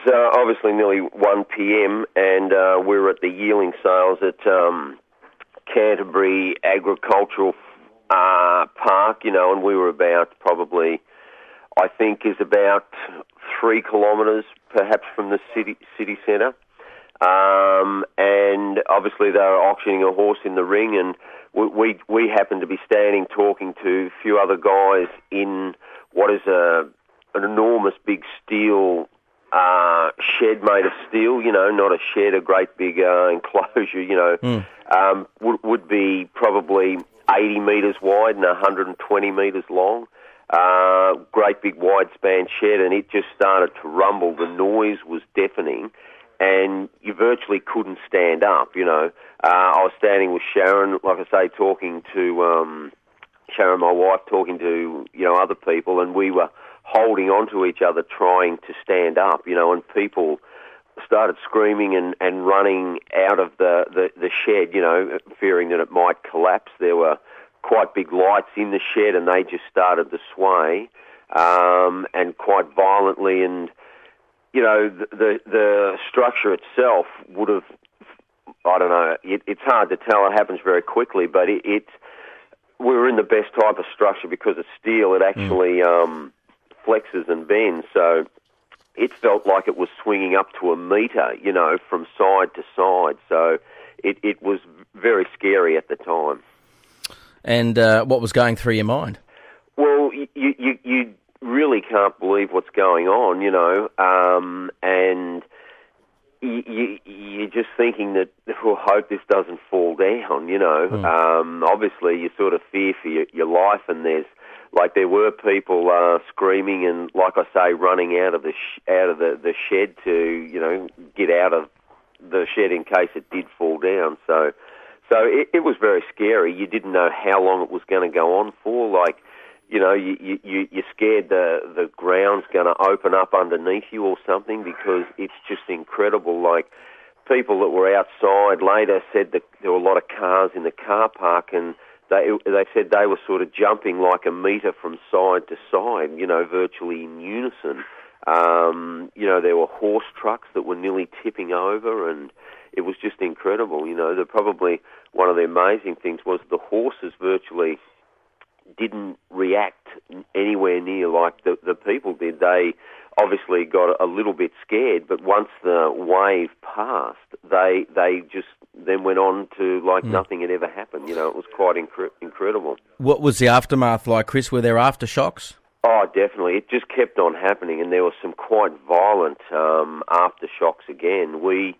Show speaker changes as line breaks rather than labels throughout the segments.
obviously nearly 1 p.m. and we were at the yearling sales at Canterbury Agricultural Park, and we were about probably, I think, is about 3 kilometres perhaps from the city centre. And obviously they were auctioning a horse in the ring, and we happened to be standing talking to a few other guys in what is an enormous big steel shed made of steel, not a shed, a great big enclosure, would be probably 80 metres wide and 120 metres long. Great big wide span shed, and it just started to rumble. The noise was deafening, and you virtually couldn't stand up, I was standing with Sharon, like I say, talking to Sharon, my wife, talking to, other people, and we were holding on to each other trying to stand up, and people started screaming and running out of the shed, fearing that it might collapse. There were quite big lights in the shed, and they just started to sway, and quite violently, and the structure itself would have, I don't know, it's hard to tell. It happens very quickly, but we were in the best type of structure because it's steel. It actually flexes and bends, so it felt like it was swinging up to a metre, from side to side. So it was very scary at the time.
And what was going through your mind?
Well, you really can't believe what's going on, and you're just thinking that, well, hope this doesn't fall down, Obviously, you sort of fear for your life, and there were people screaming and, like I say, running out of the shed to, get out of the shed in case it did fall down. So it was very scary. You didn't know how long it was going to go on for. You're scared the ground's going to open up underneath you or something, because it's just incredible. Like, people that were outside later said that there were a lot of cars in the car park, and they said they were sort of jumping like a metre from side to side, virtually in unison. There were horse trucks that were nearly tipping over, and it was just incredible. Probably one of the amazing things was the horses virtually didn't react anywhere near like the people did. They obviously got a little bit scared, but once the wave passed, they just then went on to like nothing had ever happened. It was quite incredible. What
was the aftermath like, Chris? Were there aftershocks?
Oh, definitely. It just kept on happening, and there were some quite violent aftershocks again. We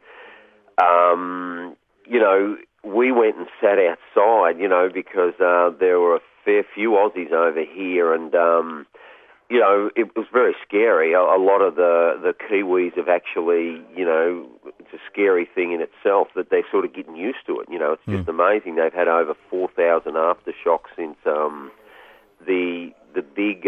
went and sat outside, because there were a fair few Aussies over here, and it was very scary. A lot of the Kiwis have actually, it's a scary thing in itself that they're sort of getting used to it. It's just amazing. They've had over 4,000 aftershocks since the big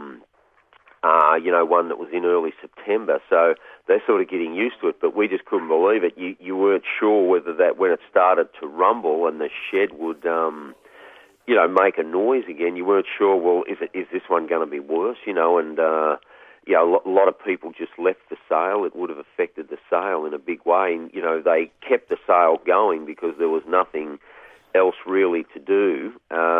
one that was in early September. So they're sort of getting used to it, but we just couldn't believe it. You weren't sure whether that, when it started to rumble and the shed would, make a noise again, you weren't sure, well, is this one going to be worse, and a lot of people just left the sale. It would have affected the sale in a big way, and, they kept the sale going because there was nothing else really to do,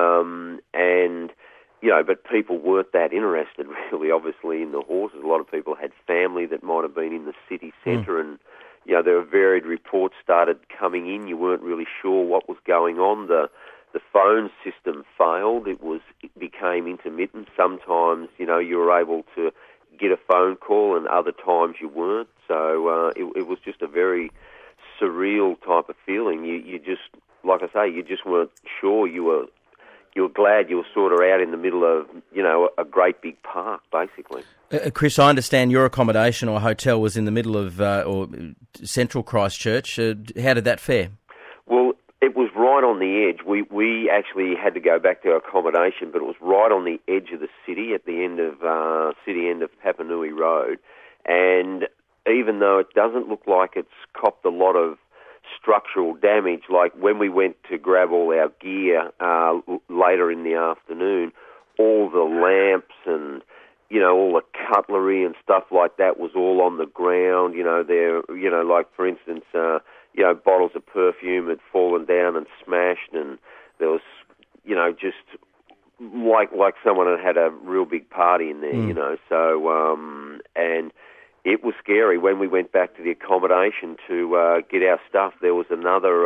but people weren't that interested really, obviously, in the horses. A lot of people had family that might have been in the city centre, and, there were varied reports started coming in. You weren't really sure what was going on. The phone system failed. It became intermittent. Sometimes, you were able to get a phone call, and other times you weren't. So it was just a very surreal type of feeling. You just, like I say, you just weren't sure. You were glad you were sort of out in the middle of, a great big park, basically.
Chris, I understand your accommodation or hotel was in the middle of or central Christchurch. How did that fare? Well,
it was right on the edge. We actually had to go back to our accommodation, but it was right on the edge of the city at the end of city end of Papanui Road. And even though it doesn't look like it's copped a lot of structural damage, like when we went to grab all our gear later in the afternoon, all the lamps and all the cutlery and stuff like that was all on the ground. Like for instance, bottles of perfume had fallen down and smashed, and there was, just like someone had a real big party in there, So, and it was scary when we went back to the accommodation to get our stuff. There was another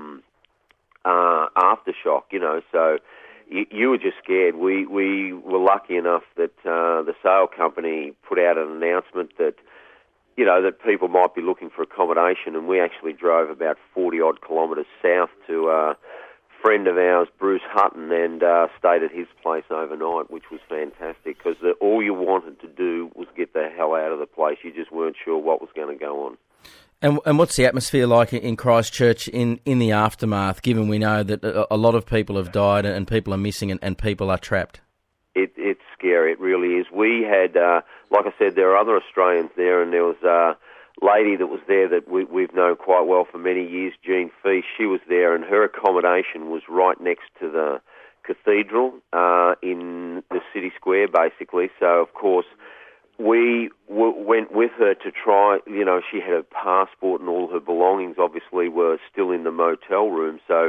aftershock, So you were just scared. We were lucky enough that the sale company put out an announcement that, that people might be looking for accommodation, and we actually drove about 40-odd kilometres south to a friend of ours, Bruce Hutton, and stayed at his place overnight, which was fantastic, because all you wanted to do was get the hell out of the place. You just weren't sure what was going to go on.
And what's the atmosphere like in Christchurch in the aftermath, given we know that a lot of people have died and people are missing and people are trapped?
It's scary, it really is. We had, like I said, there are other Australians there, and there was a lady that was there that we've known quite well for many years, Jean Feast. She was there, and her accommodation was right next to the cathedral in the city square, basically. So, of course, we went with her to try, she had a passport and all her belongings obviously were still in the motel room. So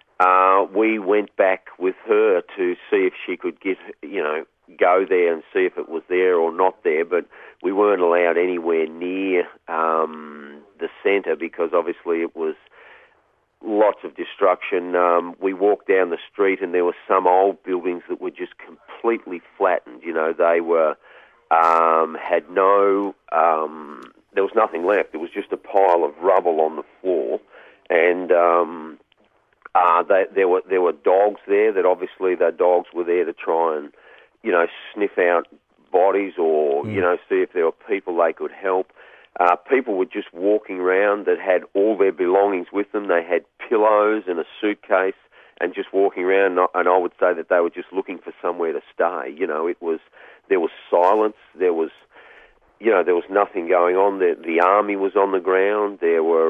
we went back with her to see if she could go there and see if it was there or not there. But we weren't allowed anywhere near the centre because obviously it was lots of destruction. We walked down the street and there were some old buildings that were just completely flattened. They were... had no, there was nothing left. It was just a pile of rubble on the floor, and there were dogs there. That obviously the dogs were there to try and sniff out bodies or see if there were people they could help. People were just walking around that had all their belongings with them. They had pillows and a suitcase and just walking around. And I would say that they were just looking for somewhere to stay. There was silence. There was nothing going on. The army was on the ground. There were,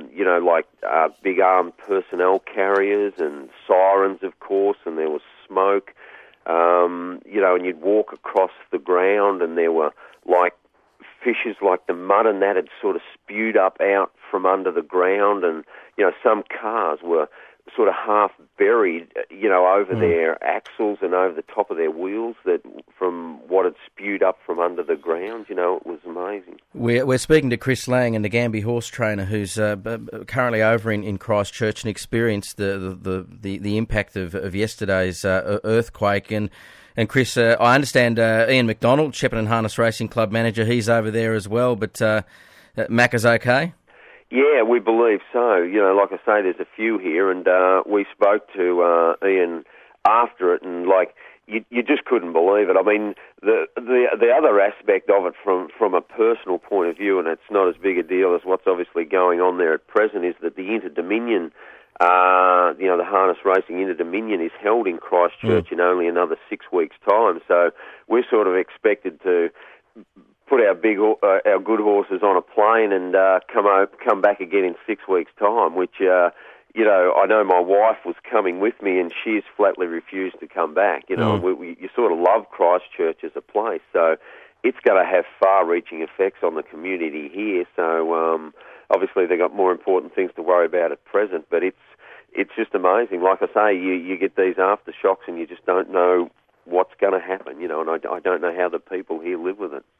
big armed personnel carriers and sirens, of course, and there was smoke. And you'd walk across the ground and there were like fissures, like the mud and that had sort of spewed up out from under the ground, and, some cars were sort of half buried, over their axles and over the top of their wheels that from what had spewed up from under the ground. It was amazing.
We're speaking to Chris Lang, and the Gambie horse trainer, who's currently over in Christchurch and experienced the impact of yesterday's earthquake. And Chris, I understand Ian McDonald, Shepparton Harness Racing Club manager, he's over there as well, but Mac is okay?
Yeah, we believe so. Like I say, there's a few here, and we spoke to Ian after it, and you just couldn't believe it. I mean, the other aspect of it from a personal point of view, and it's not as big a deal as what's obviously going on there at present, is that the Inter-Dominion, the harness racing Inter-Dominion is held in Christchurch in only another 6 weeks' time. So we're sort of expected to put our good horses on a plane and come back again in 6 weeks' time, which, I know my wife was coming with me and she's flatly refused to come back. You sort of love Christchurch as a place, so it's going to have far-reaching effects on the community here. So obviously they've got more important things to worry about at present, but it's just amazing. Like I say, you get these aftershocks and you just don't know what's going to happen, and I don't know how the people here live with it.